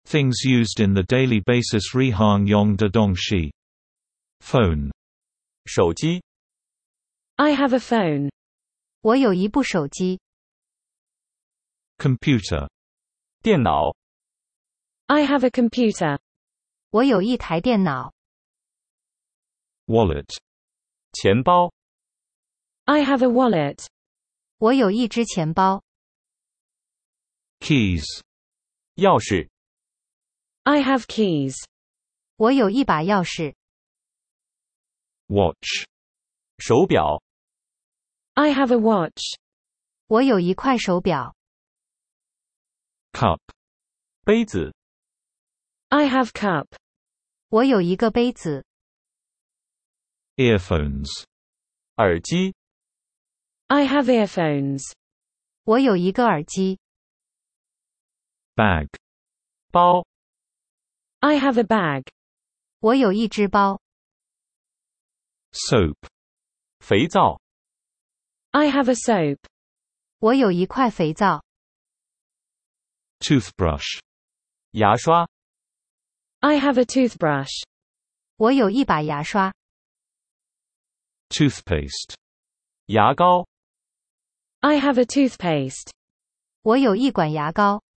Things used in the daily basis Rihang Yong de Dongxi. Phone. 手机 I have a phone. 我有一部手机。 Computer. 电脑 I have a computer. 我有一台电脑。 Wallet. 钱包 I have a wallet. 我有一只钱包。 Keys. 钥匙 I have keys. 我有一把钥匙。 Watch. 手表 I have a watch. 我有一块手表。 Cup. 杯子 I have cup. 我有一个杯子。 Earphones. 耳机 I have earphones. 我有一个耳机。 Bag. 包 I have a bag. 我有一只包。 Soap. 肥皂 I have a soap. 我有一块肥皂。 Toothbrush. 牙刷 I have a toothbrush. 我有一把牙刷。 Toothpaste. 牙膏 I have a toothpaste. 我有一管牙膏。